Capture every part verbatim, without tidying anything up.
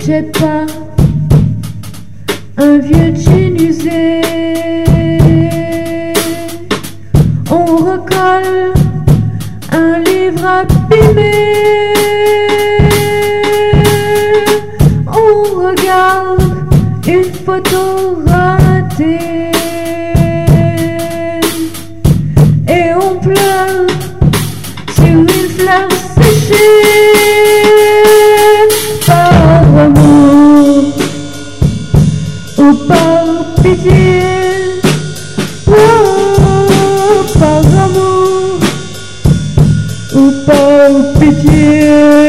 jette pas un vieux jean usé. On recolle un livre abîmé. On regarde une photo ratée et on pleure sur une fleur séchée. Par amour ou par pitié, oh, par amour ou par pitié.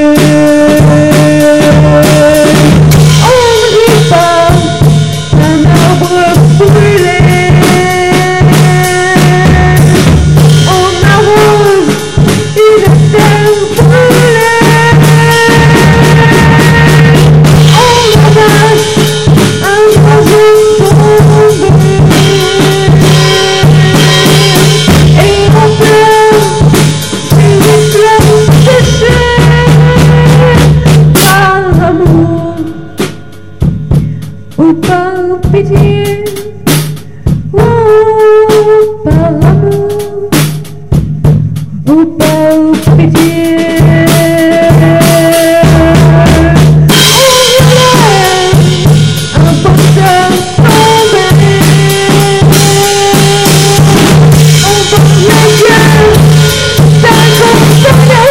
On ne rit pas un arbre brûlé, on arrose une terre brûlée, on ramasse un oiseau tombé et on pleure sur une fleur séchée. Par amour ou par pitié, oh, par amour ou par pitié. On relève un boxeur tombé, on porte la gueule d'un condamné.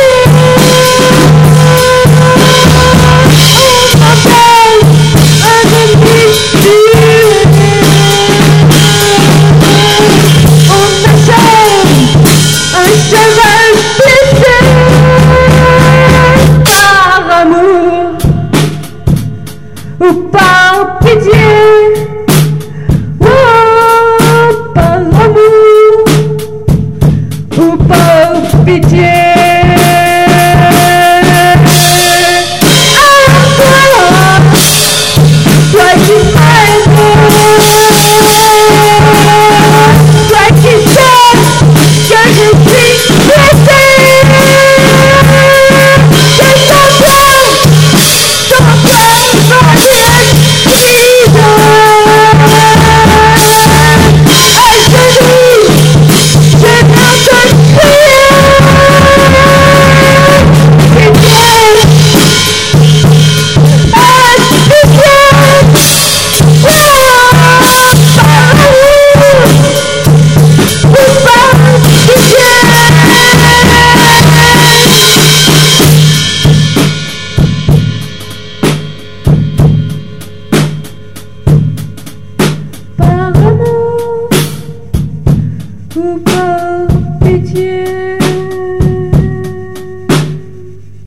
On appelle un ennemi tué, on achève un cheval blessé. Par amour ou par pitié, oh, par amour ou par pitié. Ah, toi, toi qui m'aimes, toi qui sais que je suis blessée, que ton cœur, ton cœur va bien vide. À genoux, je viens te crier, pitié, ah, pitié, oh, par amour ou par pitié. Par amour ou par pitié.